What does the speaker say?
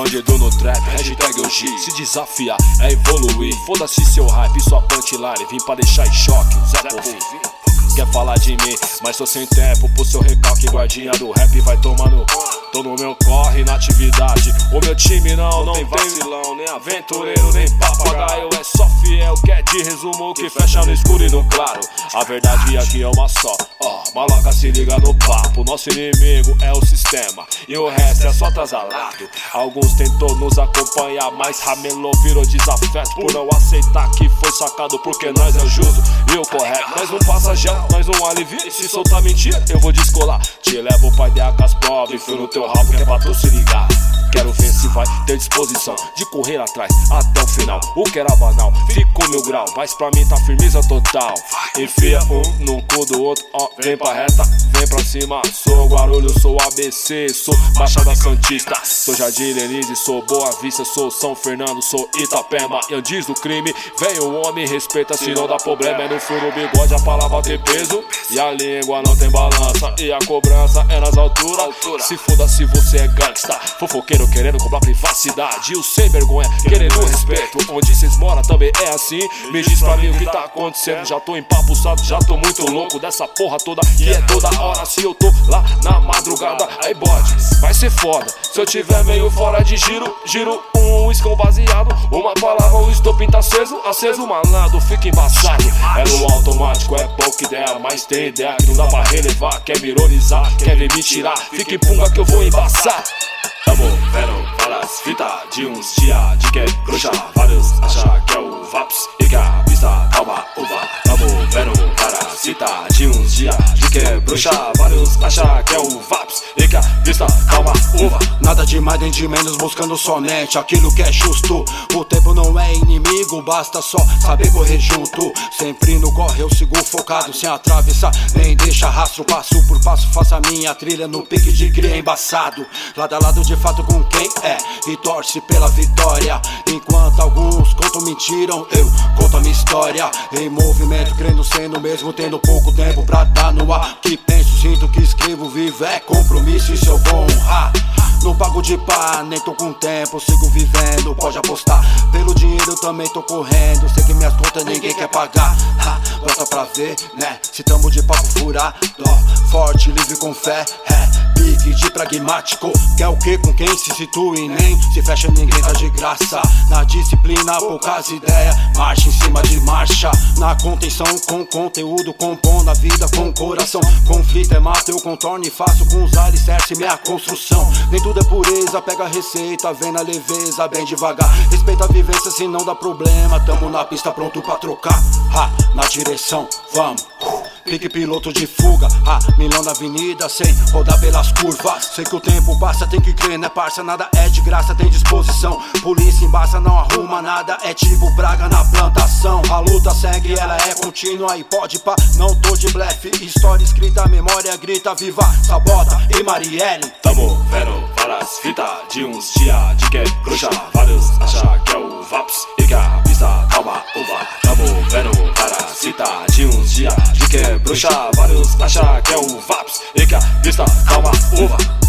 dedo no trap, hashtag OG. Se desafiar é evoluir. Foda-se seu hype, sua punchline. Vim pra deixar em choque o Zé Porfim. Quer falar de mim, mas tô sem tempo pro seu recalque. Guardinha do rap vai tomando. Tô no meu corre, na atividade. O meu time não tem vacilão, nem aventureiro, nem papagaio. É só fiel, que é de resumo, que fecha no escuro e no claro. A verdade aqui é uma só, maloca se liga no papo. Nosso inimigo é o sistema e o resto é só atrasalado. Alguns tentou nos acompanhar, mas ramelou, virou desafeto por não aceitar que foi sacado. Porque nós é o justo e o correto. Nós não passa gel, nós não alivia. Se soltar mentira, eu vou descolar. Te levo pai de as pobres, fui no teu rabo que é pra tu se ligar. Quero ver se vai ter disposição de correr atrás até o final. O que era banal, ficou 1000 grau. Mas pra mim tá firmeza total. Enfia um no cu do outro, vem pra reta, vem pra cima. Sou Guarulhos, sou ABC, sou Baixada Santista. Sou Jardim Denise, sou Boa Vista, sou São Fernando, sou Itapema. Andes do crime, vem o homem, respeita, se não dá problema. É no furo bigode, a palavra tem peso e a língua não tem balança. E a cobrança é nas alturas. Se foda se você é gangsta, fofoqueiro querendo cobrar privacidade, e o sem vergonha querendo respeito. Onde cês moram também é assim. Me diz pra mim o que tá acontecendo. Já tô empapuçado, já tô muito louco dessa porra toda que é toda hora. Se eu tô lá na madrugada, aí bode, vai ser foda. Se eu tiver meio fora de giro, giro um escão baseado. Uma palavra, o estopim tá aceso, malandro, fica embaçado. É no automático, é pouca ideia, mas tem ideia que não dá pra relevar. Quer me ironizar, quer ver me tirar, fica em punga que eu vou embaçar. Tamo vendo várias fitas de uns dia de que é bruxa. Vários acham que é o Vaps e que a pista calma uva. Tamo vendo várias fitas de uns dia de que é bruxa. Vários acham que é o Vaps e que a pista calma uva. Nada de mais nem de menos, buscando somente aquilo que é justo. O tempo não é inimigo, basta só saber correr junto. Sempre no corre eu sigo focado, sem atravessar, nem deixa rastro. Passo por passo, faço a minha trilha no pique de cria embaçado. Lado a lado de fato com quem é e torce pela vitória. Enquanto alguns contam mentiram, eu conto a minha história. Em movimento, crendo sendo mesmo, tendo pouco tempo pra dar no ar. Que penso, sinto, que escrevo, vivo é compromisso, isso eu vou honrar. Não pago de pá, nem tô com tempo, sigo vivendo, pode apostar. Pelo dinheiro eu também tô correndo, sei que minhas contas ninguém quer pagar. Bota pra ver, né, se tamo de papo furado. Forte, livre com fé, pique de pragmático. Quer o que com quem se situa e nem se fecha, ninguém tá de graça. Na disciplina, poucas ideias, marcha em cima de marcha. Na contenção, com conteúdo, compondo a vida com coração. Conflito é mata, eu contorno e faço com os alicerces minha construção. Nem tudo é pureza, pega a receita, vem na leveza, bem devagar. Respeita a vivência, se não dá problema. Tamo na pista pronto pra trocar, na direção, vamos. Pique piloto de fuga, milhão na avenida sem rodar pelas curvas. Sei que o tempo passa, tem que crer, né parça? Nada é de graça, tem disposição. Polícia embaça, não arruma nada, é tipo praga na plantação. A luta segue, ela é contínua e pode pá, não tô de blefe. História escrita, memória grita, viva Sabota e Marielle. Tamo vendo várias fitas de uns dia de que é bruxa. Vários acham que é o Vaps e que a pista calma uva. Tamo vendo várias fitas de uns dia de que é bruxa. Vários acham que é o Vaps e que a pista calma uva.